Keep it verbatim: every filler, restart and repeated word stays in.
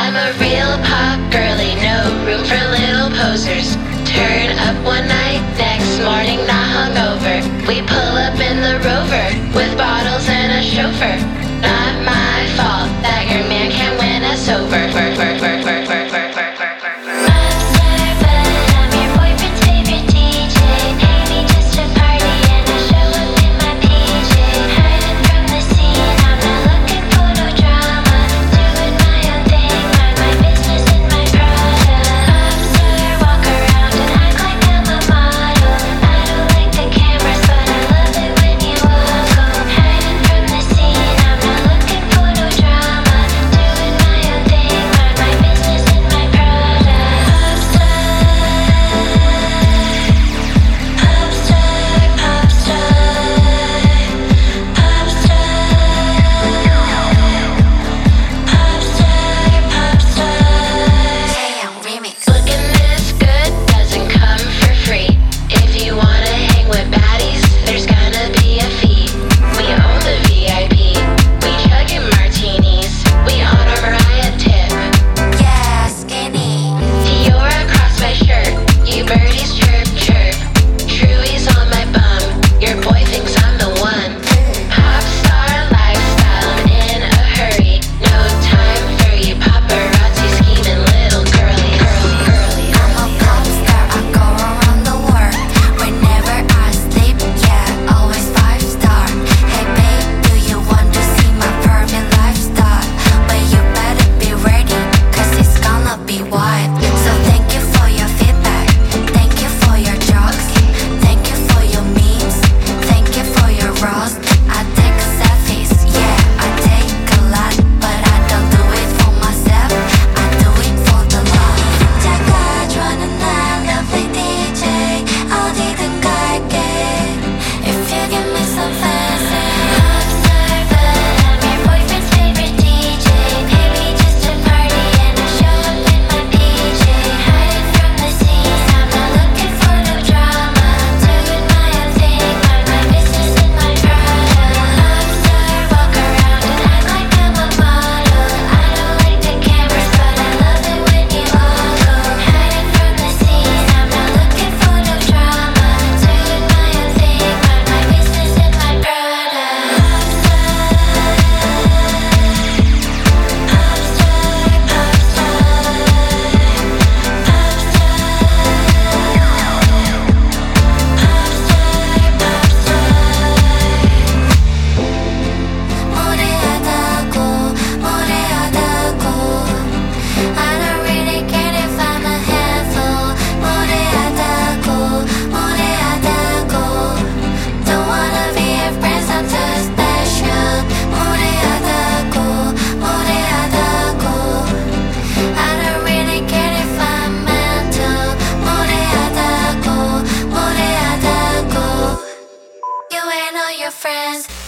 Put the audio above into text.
I'm a real pop girly, no room for little posers. Turn up one night, next morning not hungover. We pull up in the Rover with bottles and a chauffeur. Not my fault that your man can't win us over. Your friends